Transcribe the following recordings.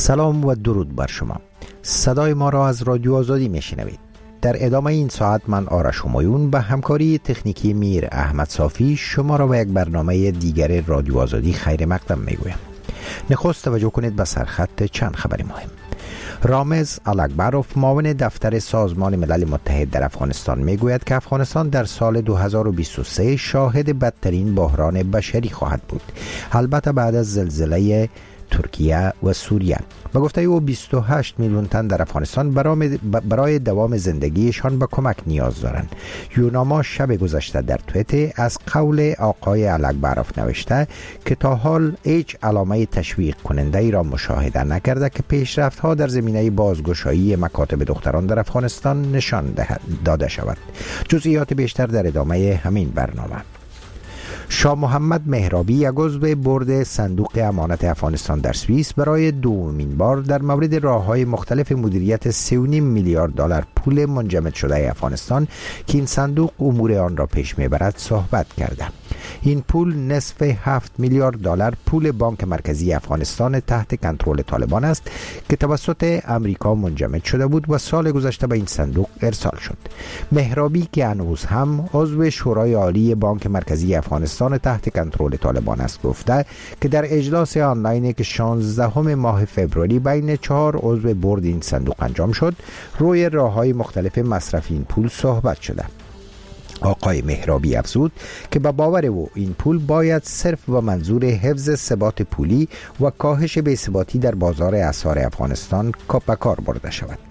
سلام و درود بر شما. صدای ما را از رادیو آزادی میشنوید. در ادامه این ساعت من آرش همایون به همکاری تکنیکی میر احمد صافی شما را به یک برنامه دیگر رادیو آزادی خیر مقدم میگویم. نخست توجه کنید به سرخط چند خبر مهم. رامز الکبروف معاون دفتر سازمان ملل متحد در افغانستان میگوید که افغانستان در سال 2023 شاهد بدترین بحران بشری خواهد بود، البته بعد از زلزله ترکیه و سوریه. به گفته او 28 میلیون تن در افغانستان برای دوام زندگیشان به کمک نیاز دارند. یوناما شب گذشته در توییتر از قول آقای الکبروف نوشته که تا حال هیچ علامه تشویق کننده ای را مشاهده نکرده که پیشرفت ها در زمینه بازگشایی مکاتب دختران در افغانستان نشان داده شود. جزئیات بیشتر در ادامه همین برنامه. شاه محمد مهرابی یک عضو بورد صندوق امانت افغانستان در سوئیس برای دومین بار در مورد راه‌های مختلف مدیریت 3.5 میلیارد دلار پول منجمد شده افغانستان که این صندوق امور آن را پیش میبرد صحبت کرده. این پول نصف 7 میلیارد دلار پول بانک مرکزی افغانستان تحت کنترل طالبان است که توسط امریکا منجمد شده بود و سال گذشته به این صندوق ارسال شد. مهرابی که هنوز هم عضو شورای عالی بانک مرکزی افغانستان تحت کنترل طالبان است گفته که در اجلاس آنلاینی که 16 ماه فوریه بین 4 عضو بورد این صندوق انجام شد، روی راه‌های مختلف مصرف این پول صحبت شده. آقای مهرابی افزود که به باور او این پول باید صرف و منظور حفظ ثبات پولی و کاهش بی‌ثباتی در بازار اسعار افغانستان به کار برده شود.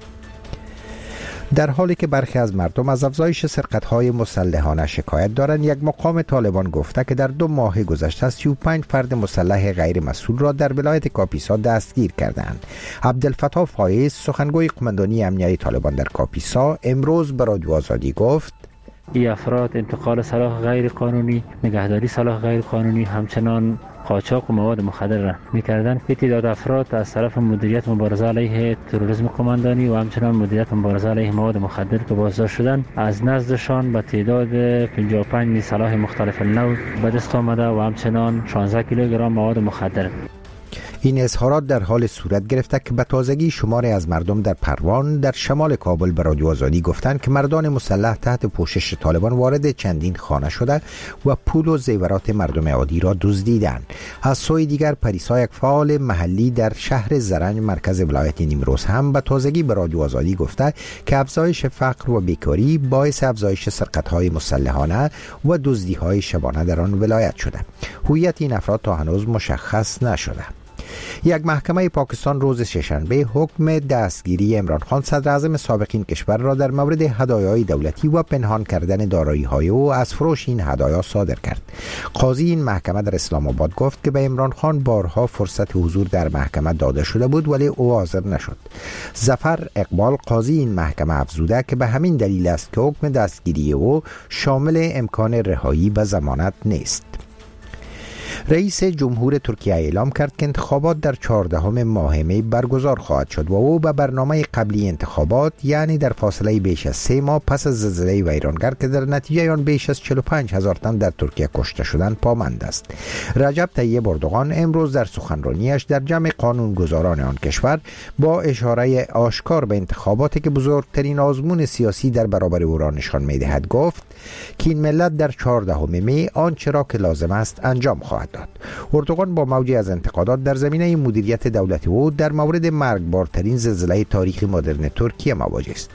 در حالی که برخی از مردم از افزایش سرقت‌های مسلحانه شکایت دارند، یک مقام طالبان گفته که در 2 ماه گذشته 35 فرد مسلح غیر مسئول را در ولایت کاپیسا دستگیر کردند. عبدالفتاح فایز، سخنگوی قماندانی امنیتی طالبان در کاپیسا، امروز به رادیو آزادی گفت این افراد انتقال سلاح غیر قانونی، نگهداری سلاح غیر قانونی، همچنان قاچاق و مواد مخدر را می‌کردند. تعداد افراد از طرف مدیریت مبارزه علیه تروریسم قماندانی و همچنان مدیریت مبارزه علیه مواد مخدر که بازداشت شدند، از نزدشان به تعداد 55 سلاح مختلف نوع به دست آمده و همچنان 16 کیلوگرم مواد مخدر. این اظهارات در حال صورت گرفته که به تازگی شماری از مردم در پروان در شمال کابل به رادیو آزادی گفتند که مردان مسلح تحت پوشش طالبان وارد چندین خانه شده و پول و زیورات مردم عادی را دزدیدند. از سوی دیگر پریسا، یک فعال محلی در شهر زرنج مرکز ولایت نیمروز، هم به تازگی به رادیو آزادی گفته که افزایش فقر و بیکاری باعث افزایش سرقت‌های مسلحانه و دزدی‌های شبانه در آن ولایت شده. هویت این افراد تا هنوز مشخص نشده. یک محکمه پاکستان روز ششنبه حکم دستگیری عمران خان صدر اعظم سابق این کشور را در مورد هدایای دولتی و پنهان کردن دارایی‌های او از فروش این هدایا صادر کرد. قاضی این محکمه در اسلام آباد گفت که به عمران خان بارها فرصت حضور در محکمه داده شده بود ولی او حاضر نشد. ظفر اقبال، قاضی این محکمه، افزوده که به همین دلیل است که حکم دستگیری او شامل امکان رهایی به ضمانت نیست. رئیس جمهور ترکیه اعلام کرد که انتخابات در 14 ماه می برگزار خواهد شد و او به برنامه قبلی انتخابات، یعنی در فاصله بیش از 3 ماه پس از زلزله ویرانگر که در نتیجه آن بیش از 45,000 تن در ترکیه کشته شدند، پامند است. رجب طیب اردوغان امروز در سخنرانیش در جمع قانونگذاران آن کشور با اشاره آشکار به انتخاباتی که بزرگترین آزمون سیاسی در برابر او را نشان می‌دهد گفت که این ملت در 14 می آنچه را که لازم است انجام خواهد داد. اردوغان با موجی از انتقادات در زمینه مدیریت دولت او در مورد مرگبارترین زلزله تاریخ مدرن ترکیه مواجه است.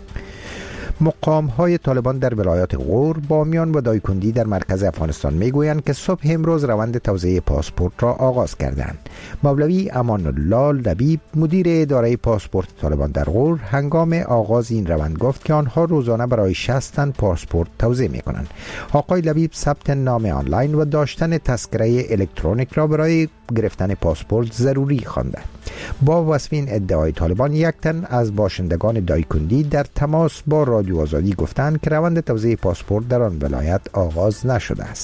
مقام‌های طالبان در ولایات غور، بامیان و دایکندی در مرکز افغانستان میگویند که صبح امروز روند توزیع پاسپورت را آغاز کردند. مولوی امان الله لبیب، مدیر اداره پاسپورت طالبان در غور، هنگام آغاز این روند گفت که آنها روزانه برای 60 تن پاسپورت توزیع می‌کنند. آقای لبیب ثبت نام آنلاین و داشتن تذکره الکترونیک را برای گرفتن پاسپورت ضروری خوانده. با وصف این ادعای طالبان، 1 تن از باشندگان دایکندی در تماس با رادیو آزادی گفتند که روند توزیع پاسپورت در آن ولایت آغاز نشده است.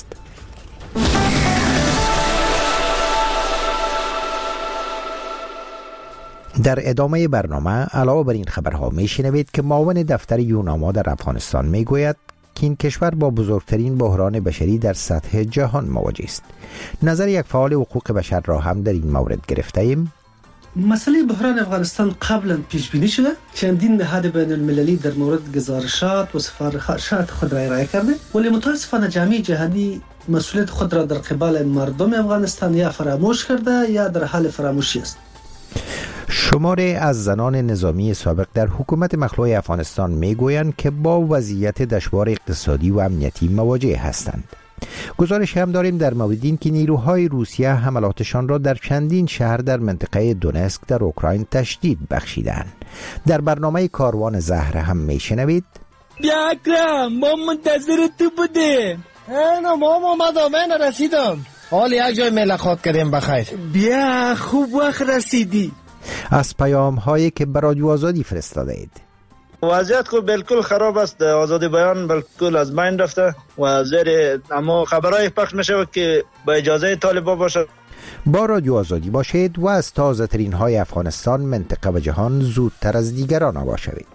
در ادامه برنامه علاوه بر این خبرها میشنوید که معاون دفتر یوناما در افغانستان میگوید که این کشور با بزرگترین بحران بشری در سطح جهان مواجه است. نظر یک فعال حقوق بشر را هم در این مورد گرفته ایم. مسئله بحران افغانستان قبلا پیش بینی شده. چندین نهاد بین المللی در مورد گزارشات و سفارشات خود را ارائه کرده، ولی متاسفانه جامعه جهانی مسئولیت خود را در قبال مردم افغانستان یا فراموش کرده یا در حال فراموشی است. شماره از زنان نظامی سابق در حکومت مخلوع افغانستان میگویند که با وضعیت دشوار اقتصادی و امنیتی مواجه هستند. گزارش هم داریم در مورد این که نیروهای روسیه حملاتشان را در چندین شهر در منطقه دونسک در اوکراین تشدید بخشیدند. در برنامه کاروان زهر هم میشنوید بیا اکرم، ما منتظر تو بودیم. ما اومدم، من رسیدم. حال یک جای ملاقات کردیم بخیر. بیا خوب وقت رسیدی. از پیام هایی که به رادیو آزادی فرستاده اید. وضعیت کو بالکل خراب است، آزادی بیان بالکل از بین رفته و زیر اما خبرای پخش میشه که با اجازه طالبا باشه. با رادیو آزادی باشید و از تازه ترین های افغانستان، منطقه و جهان زودتر از دیگران آگاه شوید.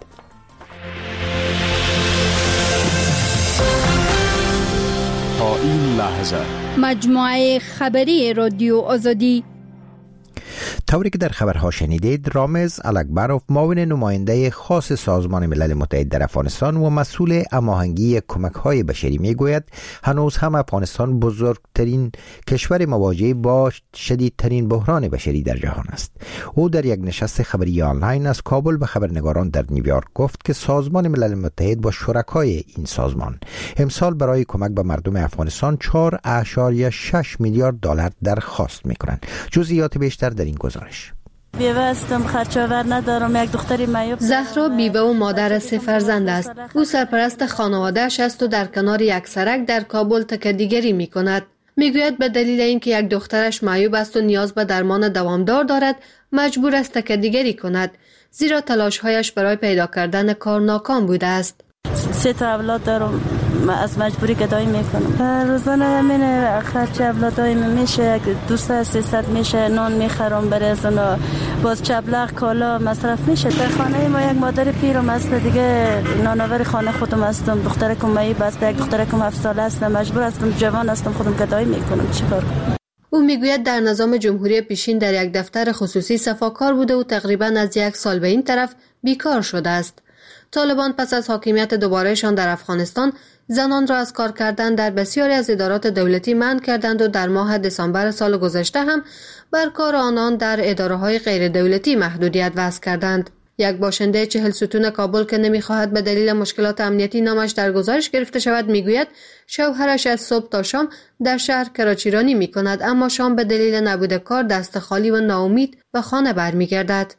تا این لحظه مجموعه خبری رادیو آزادی. طوری که در خبرها شنیدید، رامز الکبروف، معاون نماینده خاص سازمان ملل متحد در افغانستان و مسئول هماهنگی کمک‌های بشری میگوید هنوز هم افغانستان بزرگترین کشور مواجه با شدیدترین بحران بشری در جهان است. او در یک نشست خبری آنلاین از کابل به خبرنگاران در نیویورک گفت که سازمان ملل متحد با شرکای این سازمان امسال برای کمک به مردم افغانستان 4.6 میلیارد دلار درخواست می‌کنند. جزئیات بیشتر در این گزارش. بیوه هستم، خرچاور ندارم، یک دختری معیوب. زهرا بیوه و مادر 3 فرزند است. او سرپرست خانواده‌اش است و در کنار یک سرک در کابل تکیه‌گیری می‌کند. میگوید به دلیل اینکه یک دخترش معیوب است و نیاز به درمان دوامدار دارد، مجبور است تکیه‌گیری کند، زیرا تلاش‌هایش برای پیدا کردن کار ناکام بوده است. 3 تا اولاد دارم، از مجبوری گدایی میکنم. روزانه همین خرچ اولادای میشه 200-300 میشه، نان میخرم برای از اونا، باز چبلغ کالا مصرف میشه. در خانه ما یک مادر پیرم است دیگه، نانآور خانه خودم هستم، دخترکم معیوب است، یک دخترکم 7 ساله است، مجبور هستم، جوان هستم، خودم گدایی میکنم. چیکار کنم؟ او میگوید در نظام جمهوری پیشین در یک دفتر خصوصی صفاکار بوده و تقریبا از 1 سال به این طرف بیکار شده است. طالبان پس از حاکمیت دوبارهشان در افغانستان زنان را از کار کردن در بسیاری از ادارات دولتی منع کردند و در ماه دسامبر سال گذشته هم بر کار آنان در اداره‌های غیر دولتی محدودیت وضع کردند. یک باشنده 40 ستون کابل که نمی‌خواهد به دلیل مشکلات امنیتی نامش در گزارش گرفته شود میگوید شوهرش از صبح تا شام در شهر کراچیرانی می‌کند، اما شام به دلیل نبود کار دست خالی و ناامید به خانه برمیگردد.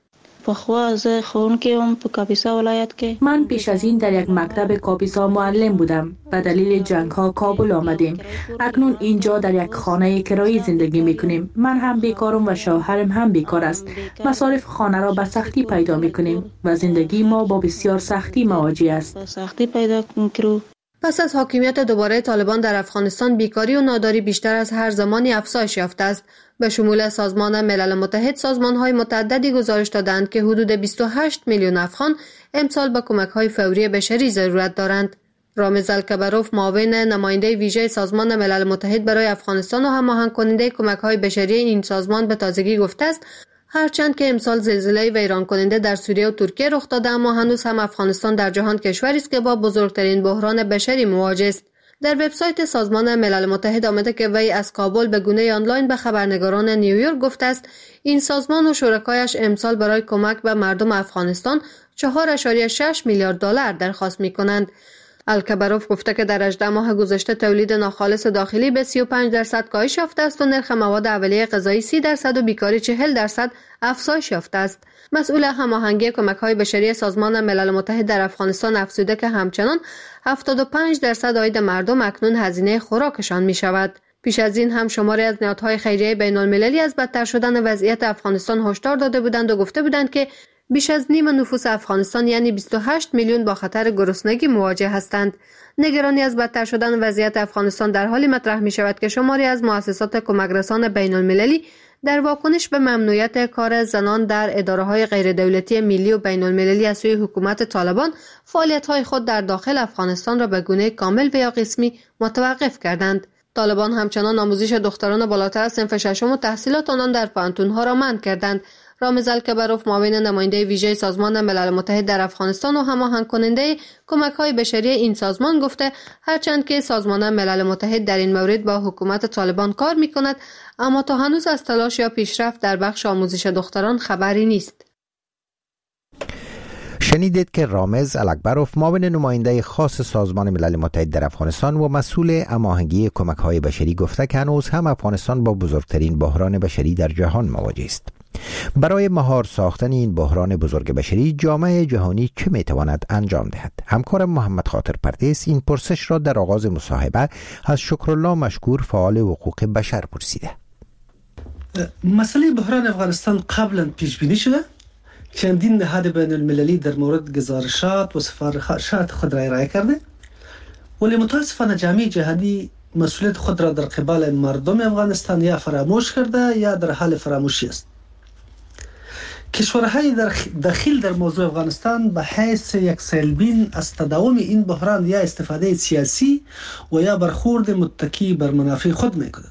من پیش از این در یک مکتب کاپیسا معلم بودم. به دلیل جنگ ها کابل آمدیم. اکنون اینجا در یک خانه کرایی زندگی میکنیم. من هم بیکارم و شوهرم هم بیکار است. مصارف خانه را به سختی پیدا میکنیم و زندگی ما با بسیار سختی مواجه است. پس از حاکمیت دوباره طالبان در افغانستان بیکاری و ناداری بیشتر از هر زمانی افزایش یافته است. به شمول سازمان ملل متحد، سازمان‌های متعددی گزارش دادند که حدود 28 میلیون افغان امسال به کمک‌های فوری بشری ضرورت دارند. رامز الکبروف، معاون نماینده ویژه سازمان ملل متحد برای افغانستان و هماهنگ کننده کمک‌های بشری این سازمان به تازگی گفته است هرچند که امسال زلزله ویران کننده در سوریه و ترکیه رخ داده، اما هنوز هم افغانستان در جهان کشوری است که با بزرگترین بحران بشری مواجه است. در وبسایت سازمان ملل متحد آمده که وی از کابل به گونه آنلاین به خبرنگاران نیویورک گفته است این سازمان و شرکایش امسال برای کمک به مردم افغانستان 4.6 میلیارد دلار درخواست می‌کنند. الکبروف گفته که در 18 ماه گذشته تولید ناخالص داخلی به 35% کاهش یافته است و نرخ مواد اولیه غذایی 30% و بیکاری 40% افزایش یافته است. مسئول هماهنگی کمک‌های بشری سازمان ملل متحد در افغانستان افزوده که همچنان 75% عاید مردم اکنون هزینه خوراکشان می‌شود. پیش از این هم شماری از نهادهای خیریه بین‌المللی از بدتر شدن وضعیت افغانستان هشدار داده بودند و گفته بودند که بیش از نیم نفوس افغانستان یعنی 28 میلیون با خطر گرسنگی مواجه هستند. نگرانی از بدتر شدن وضعیت افغانستان در حالی مطرح می شود که شماری از مؤسسات کمکرسان بین المللی در واکنش به ممنوعیت کار زنان در اداره‌های غیر دولتی ملی و بین المللی از سوی حکومت طالبان فعالیت‌های خود در داخل افغانستان را به گونه کامل و یا قسمی متوقف کردند. طالبان همچنان آموزش دختران بالاتر از صنف ششم و تحصیلات آنان در پانتون‌ها را منع کردند. رامز الکبروف معاون نماینده ویژه سازمان ملل متحد در افغانستان و هماهنگ کننده کمک‌های بشری این سازمان گفته هرچند که سازمان ملل متحد در این مورد با حکومت طالبان کار می‌کند، اما تا هنوز از تلاش یا پیشرفت در بخش آموزش دختران خبری نیست. شنیدید که رامز الکبروف معاون نماینده خاص سازمان ملل متحد در افغانستان و مسئول هماهنگی کمک‌های بشری گفته که هنوز هم افغانستان با بزرگترین بحران بشری در جهان مواجه است. برای مهار ساختن این بحران بزرگ بشری جامعه جهانی چه میتواند انجام دهد؟ همکارم محمد خاطر پردیس این پرسش را در آغاز مصاحبه از شکرالله مشکور فعال حقوق بشر پرسیده. مسئله بحران افغانستان قبلا پیش بینی شده. چندین نهاد بین المللی در مورد گزارشات و سفارشات خود را ارائه کرده، ولی متاسفانه جامعه جهانی مسئولیت خود را در قبال مردم افغانستان یا فراموش کرده یا در حال فراموشی است. کشورهای داخل در موضوع افغانستان به حیث یک سیلبین از تداوم این بحران یا استفاده سیاسی و یا برخورد متکی بر منافع خود می‌کنند.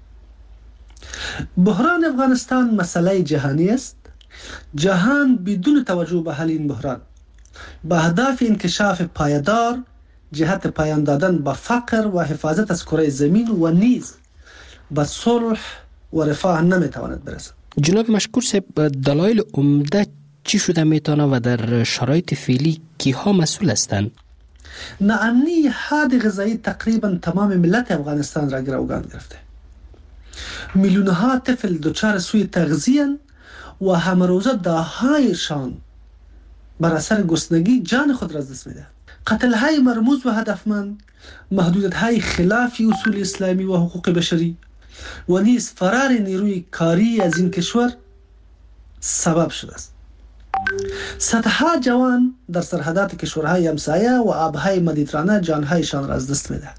بحران افغانستان مسئله جهانی است. جهان بدون توجه به حل این بحران به هدف انکشاف پایدار جهت پایان دادن به فقر و حفاظت از کره زمین و نیز به صلح و رفاه نمیتواند برسد. جناب مشکور صاحب، دلایل عمده چی شده میتونه و در شرایط فعلی کیها مسئول هستند؟ ناامنی حاد غذایی تقریبا تمام ملت افغانستان را گروگان گرفته. میلیونها طفل دچار سوء تغذیه و همروزه ده‌هایشان بر اثر گرسنگی جان خود را از دست می‌دهند. قتل‌های مرموز و هدفمند، محدودیت‌های خلاف اصول اسلامی و حقوق بشری و نیز فرار نیروی کاری از این کشور سبب شده است. صدها جوان در سرحدات کشورهای همسایه و آبهای مدیترانه جانهایشان را از دست می‌دهند.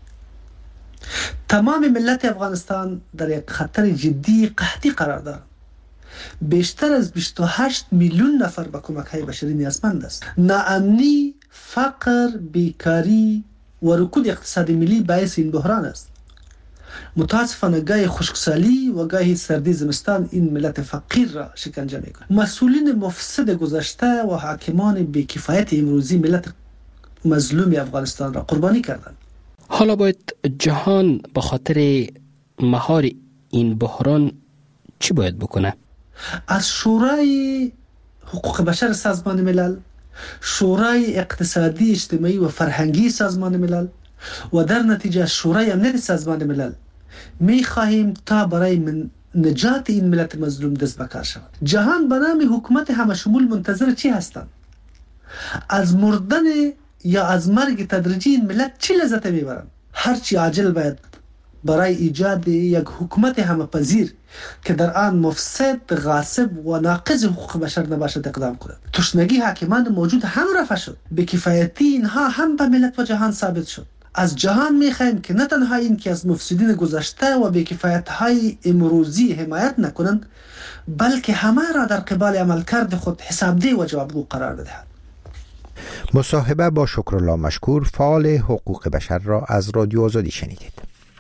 تمام ملت افغانستان در یک خطر جدی قحطی قرار دارد. بیشتر از 28 میلیون نفر به کمک‌های بشری نیازمند است. ناامنی، فقر، بیکاری و رکود اقتصادی ملی باعث این بحران است. متاسفانه گاهی خشکسالی و گاهی سردی زمستان این ملت فقیر را شکنجه می‌کند. مسئولین مفسد گذشته و حاکمان بی‌کفایت امروزی ملت مظلوم افغانستان را قربانی کردند. حالا باید جهان به خاطر مهار این بحران چی باید بکنه؟ از شورای حقوق بشر سازمان ملل، شورای اقتصادی اجتماعی و فرهنگی سازمان ملل و در نتیجه شورای امنیت سازمان ملل می خواهیم تا برای نجات این ملت مظلوم دست به کار شود. جهان به نام حکومت همشمول منتظر چی هستند؟ از مردن یا از مرگ تدریجی این ملت چی لذت میبرند؟ هرچی عاجل باید برای ایجاد یک حکومت همه‌پذیر که در آن مفسد، غاصب و ناقض حقوق بشر نباشد اقدام کند. تشنگی حاکمان موجود هم رفع شد. بی‌کفایتی اینها هم به ملت و جهان ثابت شد. از جهان می‌خواهیم که نه تنها این که از مفسدین گذشته و بی‌کفایت‌های امروزی حمایت نکنند، بلکه همه را در قبال عملکرد خود حسابدهی و جوابگو قرار بدهند. مصاحبه با شکرالله مشکور فعال حقوق بشر را از رادیو آزادی شنیدید.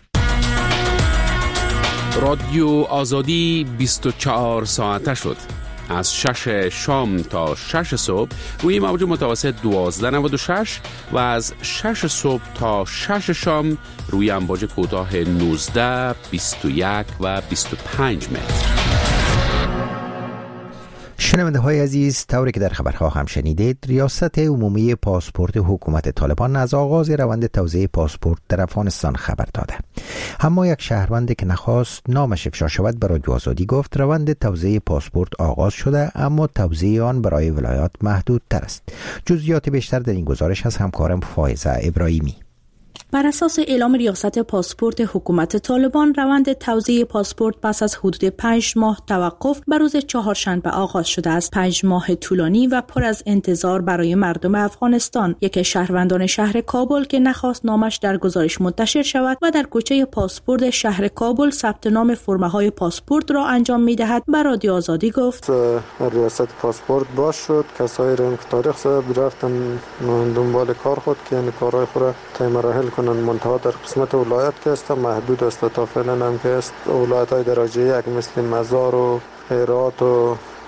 رادیو آزادی 24 ساعته شد. از 6 شام تا 6 صبح روی موج متوسط 1296 و از 6 صبح تا 6 شام روی امواج کوتاه 19، 21 و 25 متر. شنونده های عزیز، طوری که در خبرها هم شنیدید، ریاست عمومی پاسپورت حکومت طالبان از آغاز روند توزیع پاسپورت در افغانستان خبر داده. اما یک شهروند که نخواست نامش افشا شود به رادیو آزادی گفت روند توزیع پاسپورت آغاز شده، اما توزیع آن برای ولایات محدود تر است. جزئیات بیشتر در این گزارش از همکارم فائزه ابراهیمی. بر اساس اعلام ریاست پاسپورت حکومت طالبان، روند توزیع پاسپورت پس از حدود 5 ماه توقف بر روز چهارشنبه آغاز شده است. 5 ماه طولانی و پر از انتظار برای مردم افغانستان. یک شهروندان شهر کابل که نخواست نامش در گزارش منتشر شود و در کوچه پاسپورت شهر کابل ثبت نام فرم‌های پاسپورت را انجام می‌دهد، بر رادیو آزادی گفت: ریاست پاسپورت باز شد. کسایی را که تاریخ صاحب رفتن دنبال کار خود که یعنی کارهای خود تا مراحل کنن، منتها در قسمت ولایت که است محدود است. تا فعلا هم که است ولایت‌های درجه یک مثل مزار و هرات و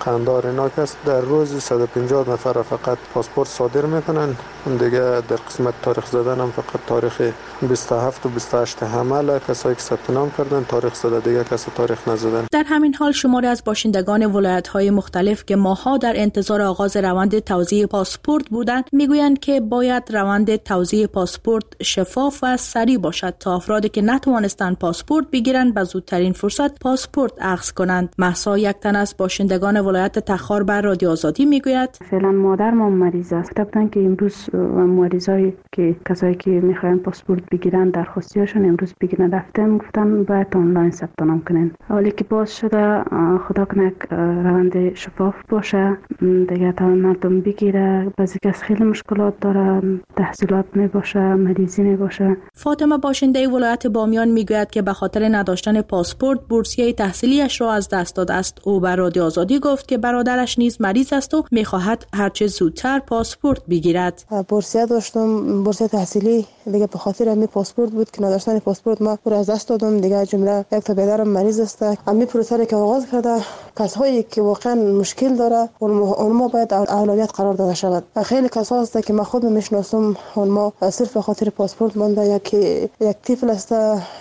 قندار اینا است. در روز 150 نفر فقط پاسپورت صادر میکنن. دیگه در قسمت تاریخ زدن هم فقط تاریخ 27 و 28 حمل کسایی که ثبت نام کردن تاریخ زده، دیگه کسی تاریخ نزدن. در همین حال شماری از باشندگان ولایت‌های مختلف که ماها در انتظار آغاز روند توزیع پاسپورت بودند میگویند که باید روند توزیع پاسپورت شفاف و سریع باشد تا افرادی که نتوانستند پاسپورت بگیرند به زودترین فرصت پاسپورت اخذ کنند. مهسا یک تن از باشندگان ولایت تخار بر رادیو آزادی میگوید فعلا مادرم مریض است. گفتن که امروز مریضایی که کسایی که میخواین پاسپورت بگیرن درخواستیاشون امروز بگیرن رفتم گفتن باید آنلاین ثبت نام کنین. حالی که باز شده خدا کنه روند شفاف باشه دیگه تا مردم بگیره. بعضی کس خیلی مشکلات داره، تحصیلات میباشه، مریضی میباشه. فاطمه باشنده ولایت بامیان میگوید که به خاطر نداشتن پاسپورت بورسیه تحصیلیش را از دست داده است. او بر رادیو آزادی گفت که برادرش نیز مریض است و میخواهد هرچه زودتر پاسپورت بگیرد. بورسیه داشتم، بورسیه تحصیلی، دیگه به خاطر همین پاسپورت بود که نداشتن پاسپورت ما رو از دست دادم. دیگه جمله یک تا پدرم مریض است. همین پروسه که آغاز کرده کسایی که واقعا مشکل داره اونما باید اولویت قرار داده شود. خیلی کسا هست که من خود میشناسم اونما صرف به خاطر پاسپورت مونده. یک طفل است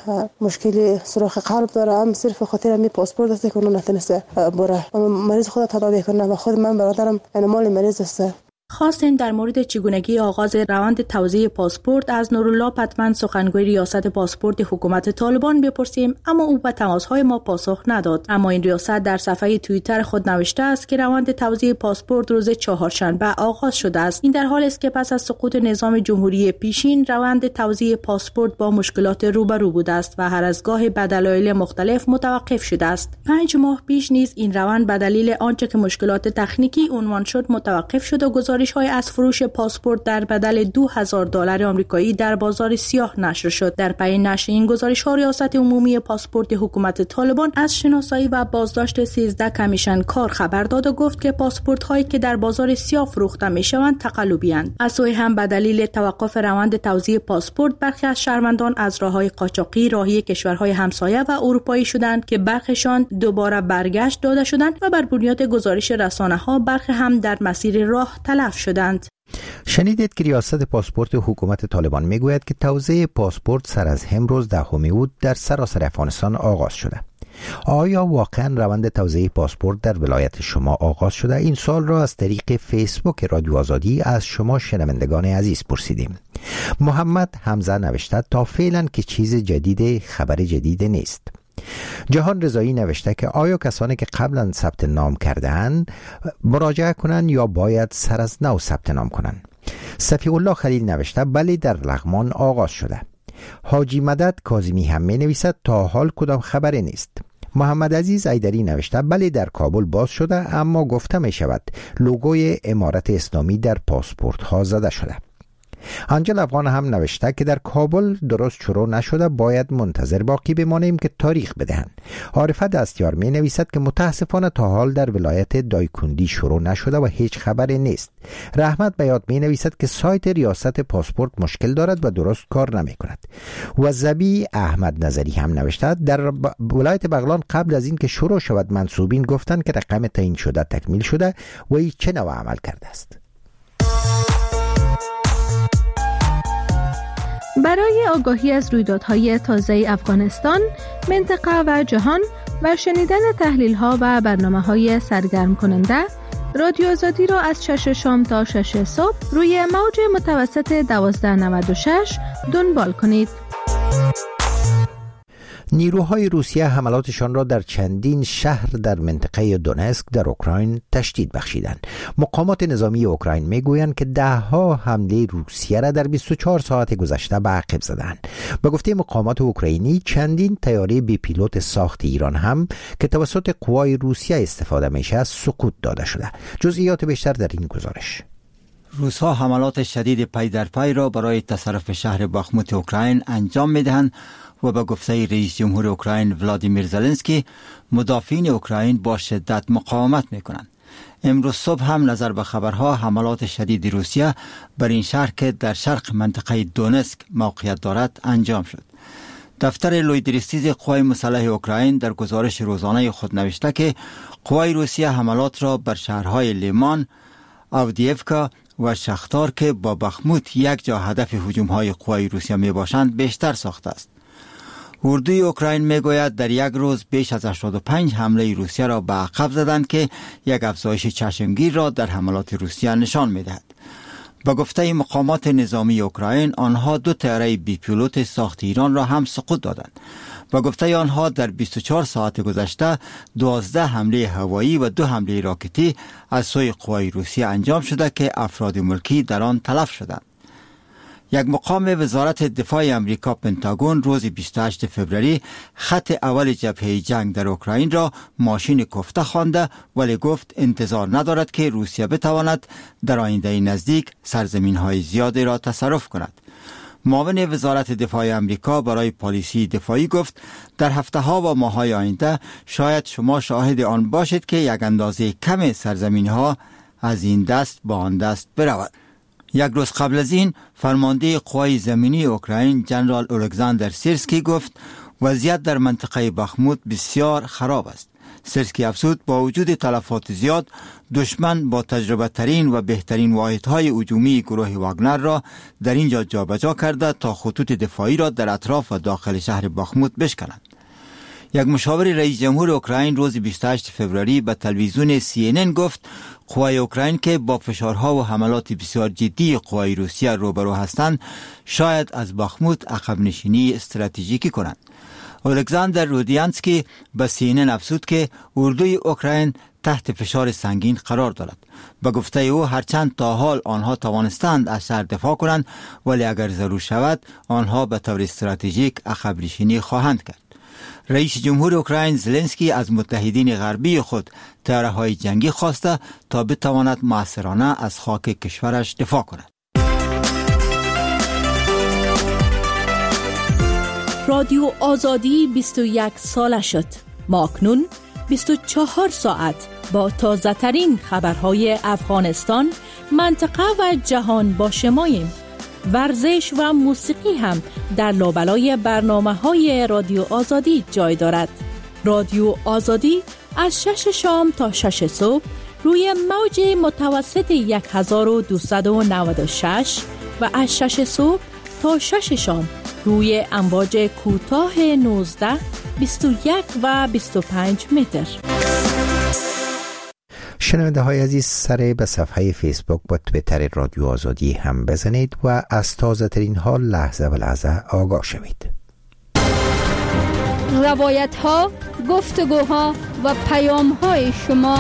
مشکلی سوراخ قلب داره، هم صرف به خاطر همین پاسپورت است که اون نتونسته بره مریض خود تداوی کنه. و خود من برادرم مال مریض است. خواستیم در مورد چگونگی آغاز روند توزیع پاسپورت از نورالله پتمن سخنگوی ریاست پاسپورت حکومت طالبان بپرسیم، اما او به تماس‌های ما پاسخ نداد. اما این ریاست در صفحه توییتر خود نوشته است که روند توزیع پاسپورت روز چهارشنبه آغاز شده است. این در حالی است که پس از سقوط نظام جمهوری پیشین روند توزیع پاسپورت با مشکلات روبرو بوده است و هر از گاهی به دلایل مختلف متوقف شده است. 5 ماه پیش نیز این روند به دلیل آنچه که مشکلات تکنیکی عنوان شد متوقف شد و گزارش‌های از فروش پاسپورت در بدل $2000 آمریکایی در بازار سیاه نشر شد. در پی نشر این گزارش‌ها ریاست عمومی پاسپورت حکومت طالبان از شناسایی و بازداشت 13 کمیشن کار خبر داد و گفت که پاسپورت‌هایی که در بازار سیاه فروخته می‌شوند تقلبی‌اند. از سوی هم به دلیل توقف روند توزیع پاسپورت برخی از شهروندان از راه‌های قاچاقی راهی کشورهای همسایه و اروپایی شدند که برخیشان دوباره برگشت داده شدند و بر بنیاد گزارش رسانه‌ها برخی هم در مسیر راه تلف شدند. شنیدید که ریاست پاسپورت حکومت طالبان میگوید که توزیع پاسپورت سر از امروز 10 اوت در سراسر افغانستان آغاز شده. آیا واقعا روند توزیع پاسپورت در ولایت شما آغاز شده؟ این سوال را از طریق فیسبوک رادیو آزادی از شما شنوندگان عزیز پرسیدیم. محمد حمزه نوشته تا فعلا که چیز جدید، خبر جدید نیست. جهان رضایی نوشته که آیا کسانی که قبلا ثبت نام کرده‌اند مراجعه کنند یا باید سر از نو ثبت نام کنند؟ صفی الله خلیل نوشته بله در لغمان آغاز شده. حاجی مدد کاظمی هم می نویسد تا حال کدام خبری نیست. محمد عزیز ایدری نوشته بله در کابل باز شده، اما گفته می شود لوگوی امارت اسلامی در پاسپورت ها زده شده. انجل افغان هم نوشته که در کابل درست شروع نشده، باید منتظر باقی بمانیم که تاریخ بدهند. عارفه دستیار می نویسد که متاسفانه تا حال در ولایت دایکندی شروع نشده و هیچ خبری نیست. رحمت بیات می نویسد که سایت ریاست پاسپورت مشکل دارد و درست کار نمی کند. و زبی احمد نظری هم نوشته در ولایت بغلان قبل از این که شروع شود منصوبین گفتند که رقم تعیین شده تکمیل شده و این چه نوع عمل کرده است. برای آگاهی از رویدادهای تازه افغانستان، منطقه و جهان و شنیدن تحلیل‌ها و برنامه‌های سرگرم کننده، رادیو آزادی را از 6 شام تا 6 صبح روی موج متوسط 1296 دنبال کنید. نیروهای روسیه حملاتشان را در چندین شهر در منطقه دونسک در اوکراین تشدید بخشیدند. مقامات نظامی اوکراین میگویند که 10 حمله روسیه را در 24 ساعت گذشته به عقب زدند. به گفته مقامات اوکراینی چندین طیاره بی پیلوت ساخت ایران هم که توسط قوای روسیه استفاده میشه سقوط داده شده. جزئیات بیشتر در این گزارش. روس‌ها حملات شدید پی در پی را برای تصرف شهر باخموت اوکراین انجام میدهند و به گفته رئیس جمهور اوکراین ولادیمیر زلنسکی مدافعین اوکراین با شدت مقاومت میکنند. امروز صبح هم نظر به خبرها حملات شدید روسیه بر این شهر که در شرق منطقه دونسک موقعیت دارد انجام شد. دفتر لویدریستیز قوای مسلح اوکراین در گزارش روزانه خود نوشته که قوای روسیه حملات را بر شهرهای لیمان، آودیفکا و شختار که با بخموت یک جا هدف هجوم‌های قوای روسیه می باشند بیشتر ساخته است. اردوی اوکراین می گوید در یک روز بیش از 85 حمله روسیه را به عقب زدند که یک افزایش چشمگیر را در حملات روسیه نشان می دهد. با گفته مقامات نظامی اوکراین، آنها 2 طیاره بی پیلوت ساخت ایران را هم سقوط دادند. با گفته آنها در 24 ساعت گذشته 12 حمله هوایی و 2 حمله راکتی از سوی قوای روسیه انجام شده که افراد ملکی در آن تلف شدند. یک مقام وزارت دفاع امریکا پنتاگون روز 28 فوریه خط اول جبهه جنگ در اوکراین را ماشین کوفته خوانده، ولی گفت انتظار ندارد که روسیه بتواند در آینده نزدیک سرزمین‌های زیادی را تصرف کند. معاون وزارت دفاع امریکا برای پالیسی دفاعی گفت در هفته‌ها و ماه‌های آینده شاید شما شاهد آن باشید که یک اندازه کم سرزمین‌ها از این دست به آن دست برود. یک روز قبل از این فرمانده قوای زمینی اوکراین جنرال الکساندر سیرسکی گفت وضعیت در منطقه بخموت بسیار خراب است. سیرسکی افزود با وجود تلفات زیاد، دشمن با تجربه ترین و بهترین واحدهای هجومی گروه واگنر را در اینجا جابجا کرده تا خطوط دفاعی را در اطراف و داخل شهر بخموت بشکنند. یک مشاور رئیس جمهور اوکراین روز 28 فوریه به تلویزیون CNN گفت قوای اوکراین که با فشارها و حملات بسیار جدی قوای روسیه روبرو هستند شاید از بخموت عقب نشینی استراتژیکی کنند. الکساندر رودیانسکی به CNN افزود که اردوی اوکراین تحت فشار سنگین قرار دارد. به گفته او هرچند تا حال آنها توانستند از شهر دفاع کنند، ولی اگر ضرور شود آنها به طور استراتژیک عقب نشینی خواهند کرد. رئیس جمهور اوکراین زلنسکی از متحدین غربی خود طیاره‌های جنگی خواسته تا بتواند مؤثرانه از خاک کشورش دفاع کند. رادیو آزادی 21 ساله شد. ما اکنون 24 ساعت با تازه ترین خبرهای افغانستان، منطقه و جهان با شماییم. ورزش و موسیقی هم در لابلای برنامه‌های رادیو آزادی جای دارد. رادیو آزادی از 6 شام تا 6 صبح روی موج متوسط 1296 و از 6 صبح تا 6 شام روی امواج کوتاه 19، 21 و 25 متر. شنونده های عزیز، سر به صفحه فیسبوک و تویتر رادیو آزادی هم بزنید و از تازه ترین ها لحظه به لحظه آگاه شوید. روایت ها، گفتگوها و پیام های شما.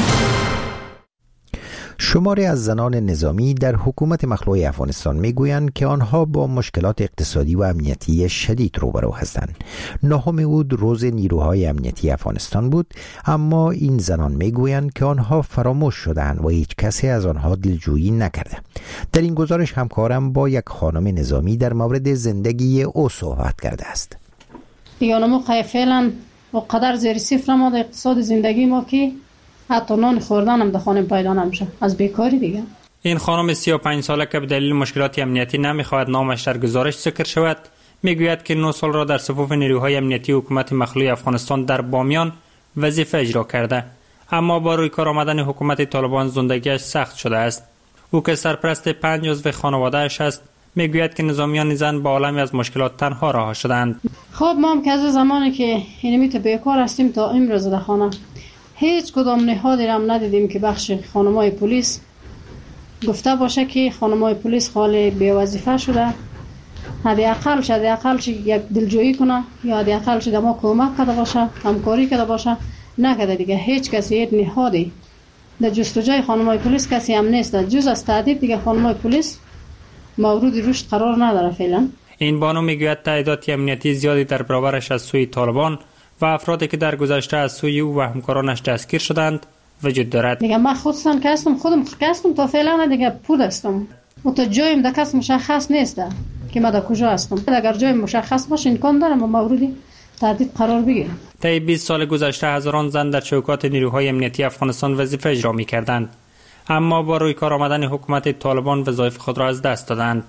شماری از زنان نظامی در حکومت مخلوع افغانستان میگویند که آنها با مشکلات اقتصادی و امنیتی شدید روبرو هستند. 9 اوت روز نیروهای امنیتی افغانستان بود، اما این زنان میگویند که آنها فراموش شدند و هیچ کسی از آنها دلجویی نکرده. در این گزارش همکارم با یک خانم نظامی در مورد زندگی او صحبت کرده است. دیگه ما فعلا و قدر زیر صفر ما در اقتصاد زندگی ما که حتی نان خوردن هم در خانه پیدا نمیشه از بیکاری دیگه. این خانم 35 ساله که به دلیل مشکلات امنیتی نمیخواهد نامش در گزارش ذکر شود، میگوید که 9 سال را در صفوف نیروهای امنیتی حکومت مخلوع افغانستان در بامیان وظیفه اجرا کرده، اما با روی کار آمدن حکومت طالبان زندگیش سخت شده است. او که سرپرست 5 عضو خانواده‌اش است، میگوید که نظامیان زن با عالمی از مشکلات تنها رها شدند. خب ما هم که از زمانی که اینمی تا بیکار هستیم تا امروز در خانه هیچ کدام نهادی را ندیدیم که بخش خانمای پلیس گفته باشه که خانمای پلیس خالی بی وظیفه شده، حداقل یک دلجویی کنه یا حداقل چه ما کمک کرده باشه، همکاری کرده باشه، نکرده دیگه. هیچ کسی هیچ نهادی در جستجوی خانمای پلیس کسی هم نیست. جز از تعدید دیگه خانمای پلیس مورد رشد قرار نداره فعلا. این بانو میگوید تعداد امنیتی زیادی در برابرش از سوی طالبان و افرادی که در گذشته از سوی او و همکارانش دستگیر شدند وجود دارد. دیگه من خودم که هستم تا فعلا دیگه پود هستم و تا جایم در کس مشخص نیست که من در کجا هستم. اگر جای مشخص باشه امکان داره ما موردی تهدید قرار بگیریم. طی 20 سال گذشته هزاران زن در چوکات نیروهای امنیتی افغانستان وظیفه اجرا می‌کردند، اما با روی کار آمدن حکومت طالبان وظایف خود را از دست دادند.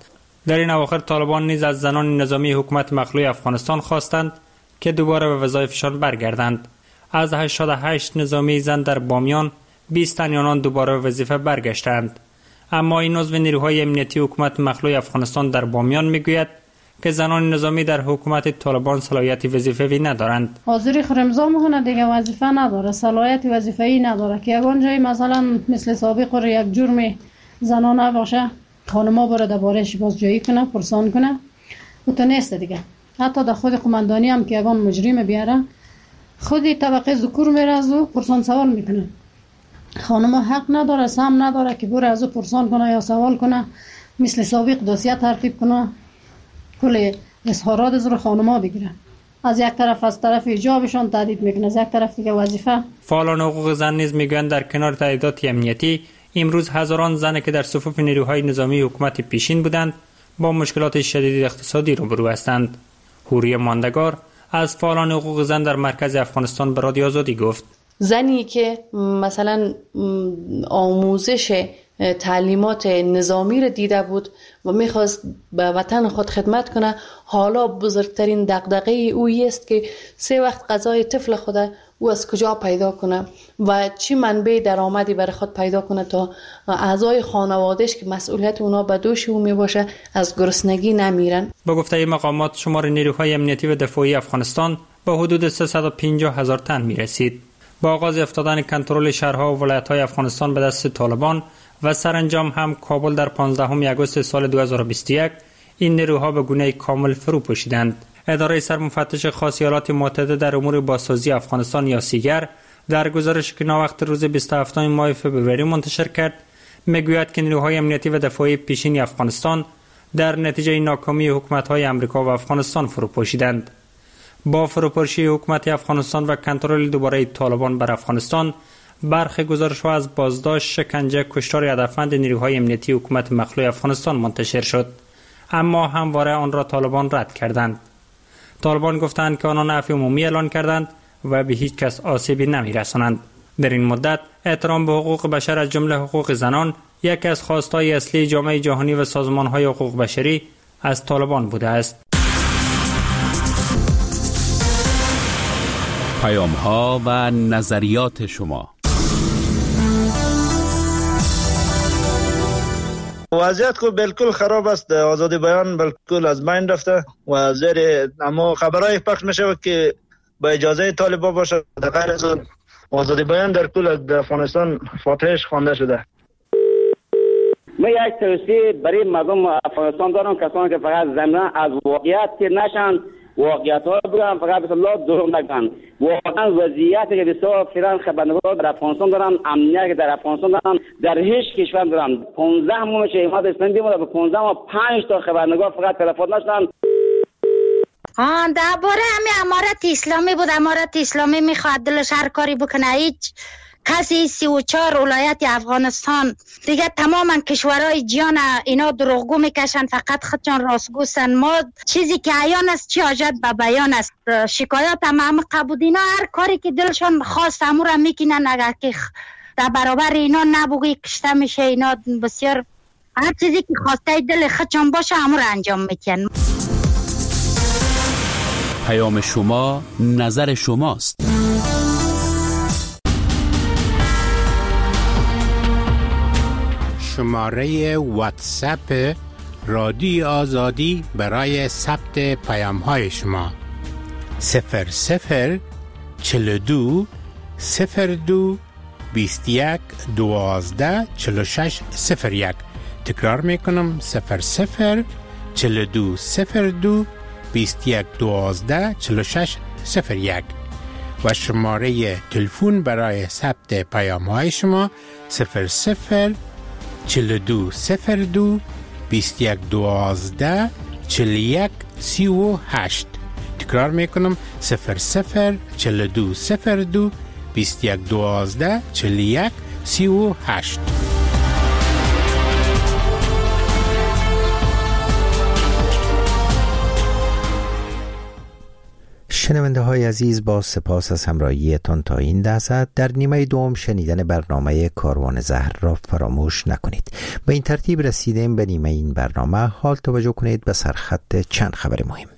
در این اواخر طالبان نیز از زنان نظامی حکومت مخلوع افغانستان خواستند که دوباره به وظایفشان برگردند. از 88 نظامی زن در بامیان 20 تن آنان دوباره به وظیفه برگشتند. اما این عضو نیروهای امنیتی حکومت مخلوع افغانستان در بامیان میگوید که زنان نظامی در حکومت طالبان صلاحیت وظیفه‌ای ندارند. حاضری خرمزا میکنه دیگه، وظیفه نداره، صلاحیت وظیفه‌ای نداره که یگان جایی مثلا مثل سابق رو یک جرم زنانه باشه خانما بره درباره‌اش بازجویی کنه، پرسان کنه، و تو نیست دیگه. حتی در خود قماندانی هم که یگان مجرم بیاره خودی طبقه ذکور میره از او پرسان سوال میکنه. خانما حق نداره، سهم نداره که بره از او پرسان کنه یا سوال کنه، مثل سابق دوسیه ترتیب کنه، کل اظهارات از رو خانما بگیره. از یک طرف از طرف ایجابشان تهدید میکنه، از یک طرف دیگه وظیفه. فعالان حقوق زن نیز میگویند در کنار تهدیدات امنیتی امروز هزاران زن که در صفوف نیروهای نظامی حکومت پیشین بودند با مشکلات شدید اقتصادی روبرو هستند. حوری ماندگار از فعالان حقوق زن در مرکز افغانستان به رادیو آزادی گفت: زنی که مثلا آموزش تعلیمات نظامی رو دیده بود و میخواست به وطن خود خدمت کنه، حالا بزرگترین دغدغه او است که 3 وقت غذای طفل خود او از کجا پیدا کنه و چی منبع درآمدی برای خود پیدا کنه تا اعضای خانوادهش که مسئولیت اونا به دوش او میباشه از گرسنگی نمیرن. با گفته مقامات شمار نیروهای امنیتی و دفاعی افغانستان به حدود 350,000 تن میرسید. با آغاز افتادن کنترل شهرها و ولایت‌های افغانستان به دست طالبان و سرانجام هم کابل در 15 آگوست سال 2021 این نیروها به گونه کامل فرو پوشیدند. اداره سرمفتش خاص ایالات متحده در امور بازسازی افغانستان یا سیگر در گزارش که ناوقت روز 27 ماه فوریه منتشر کرد میگوید که نیروهای امنیتی و دفاعی پیشین افغانستان در نتیجه ناکامی حکومت‌های آمریکا و افغانستان فرو پوشیدند. با فروپاشی حکومت افغانستان و کنترل دوباره طالبان بر افغانستان، برخی گزارش‌ها از بازداشت، شکنجه، کشتار هدفمند نیروهای امنیتی حکومت مخلوع افغانستان منتشر شد، اما همواره آن را طالبان رد کردند. طالبان گفتند که آنان عفو عمومی اعلان کردند و به هیچ کس آسیبی نمی‌رسانند. در این مدت احترام به حقوق بشر از جمله حقوق زنان یکی از خواست‌های اصلی جامعه جهانی و سازمان‌های حقوق بشری از طالبان بوده است. پیام‌ها و نظریات شما. وضعیت کو بالکل خراب است، آزادی بیان بالکل از بین رفته و زیر اما خبرهای پخش میشه که با اجازه طالبان باشه، در غیر از آزادی بیان در کل افغانستان فاتحش خوانده شده. من یک توصیه برای مردم افغانستان دارم، کسانی که فقط ضمن از واقعیت که نشن، واقعیت ها بگم، فقط بسم الله دروغ نگن. واقعا وضعیتی که بسیار فعلا خبرنگار در افغانستان دارن، امنیتی که در افغانستان دارن، در هیچ کشور دارن. 15 ماه میشه اماد اسلامی بیمونه، به 15 ماه 5 تا خبرنگار فقط تلفن نشدن. درباره همین امارت اسلامی بود. امارت اسلامی میخواد دلش هر کاری بکنه. هیچ کسی 34 ولایت افغانستان دیگه تماما کشورهای جهان اینا دروغگو میکشن، فقط خودشان راستگوستن. ما چیزی که عیان است چی حاجت به بیان است. شکایت هم قبول، اینا هر کاری که دلشان خواست امور میکنن. اگر که در برابر اینا نبوگی کشته میشه، اینا بسیار هر چیزی که خواسته دل خودشان باشه امور انجام میکنن. پیام شما نظر شماست. شماره واتساپ رادیو آزادی برای ثبت پیام‌های شما 00 42 02 21 12 46 01. تکرار میکنم 00 42 02 21 12 46 01 و شماره تلفن برای ثبت پیام‌های شما 00 42 02 21 12 41 38. تکرار میکنم 00 42 02 21 12 41 38. شنونده های عزیز، با سپاس از همراهیتان تا این لحظه در نیمه دوم شنیدن برنامه کاروان زهر را فراموش نکنید. به این ترتیب رسیدیم به نیمه این برنامه. حال توجه کنید به سرخط چند خبر مهم.